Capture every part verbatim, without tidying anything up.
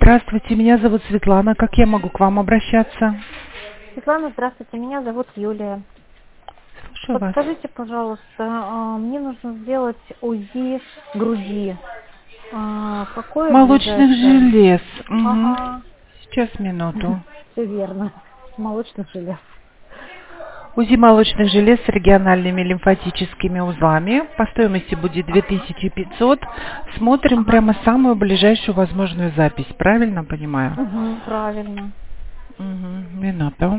Здравствуйте, меня зовут Светлана. Как я могу к вам обращаться? Светлана, здравствуйте, меня зовут Юлия. Слушаю вас. Подскажите, пожалуйста, а, мне нужно сделать УЗИ груди. А, Какое Молочных ближайшее? желез. Угу. Ага, Сейчас, минуту. все верно. Молочных желез. УЗИ молочных желез с региональными лимфатическими узлами. По стоимости будет две тысячи пятьсот. Смотрим Ага, прямо самую ближайшую возможную запись. Правильно понимаю? угу, правильно. Угу. Минуту.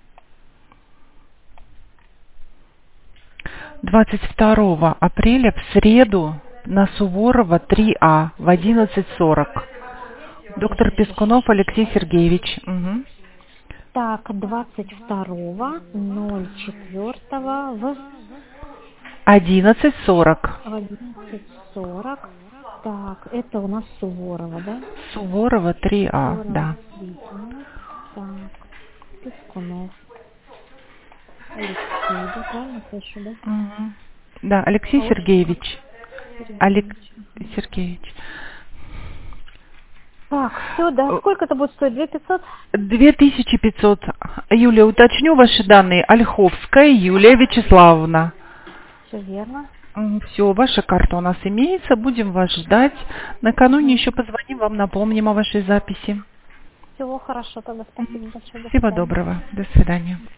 двадцать второго апреля в среду на Суворова три А в одиннадцать сорок. Доктор Пескунов Алексей Сергеевич. Угу. Так, двадцать второго ноль четвёртого в одиннадцать сорок. в одиннадцать сорок. Так, это у нас Суворова, да? Суворова три А, Суворова, да. видимо. Так, Пескунов. Алексей, да, правильно слышу, да? Угу. Да, Алексей А очень Сергеевич. Олег Сергеевич. Мгм. Сергеевич. Так, все, да. Сколько это будет стоить? Две пятьсот? две тысячи пятьсот. Юлия, уточню ваши данные. Ольховская Юлия Вячеславовна. Все верно. Все, ваша карта у нас имеется. Будем вас ждать. Накануне Угу. еще позвоним вам, напомним о вашей записи. Всего хорошо, тогда спасибо Мгм. большое. До Всего свидания. доброго. До свидания.